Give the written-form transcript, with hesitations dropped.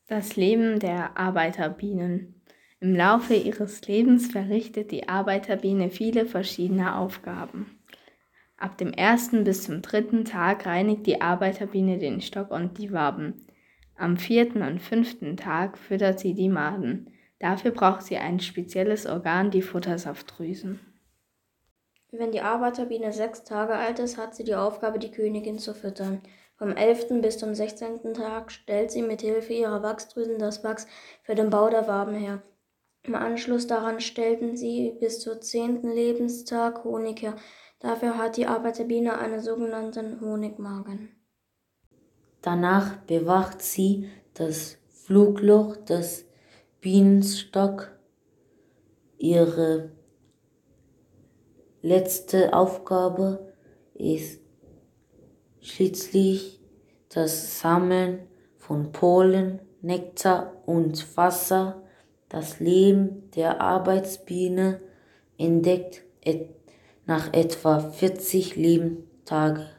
Das Leben der Arbeiterbienen. Im Laufe ihres Lebens verrichtet die Arbeiterbiene viele verschiedene Aufgaben. Ab dem 1. bis zum 3. Tag reinigt die Arbeiterbiene den Stock und die Waben. Am 4. und 5. Tag füttert sie die Maden. Dafür braucht sie ein spezielles Organ, die Futtersaftdrüsen. Wenn die Arbeiterbiene 6 Tage alt ist, hat sie die Aufgabe, die Königin zu füttern. Vom 11. bis zum 16. Tag stellt sie mit Hilfe ihrer Wachsdrüsen das Wachs für den Bau der Waben her. Im Anschluss daran stellten sie bis zum 10. Lebenstag Honig her. Dafür hat die Arbeiterbiene einen sogenannten Honigmagen. Danach bewacht sie das Flugloch des Bienenstocks. Ihre letzte Aufgabe ist schließlich das Sammeln von Pollen, Nektar und Wasser. Das Leben der Arbeitsbiene endet nach etwa 40 Lebenstage.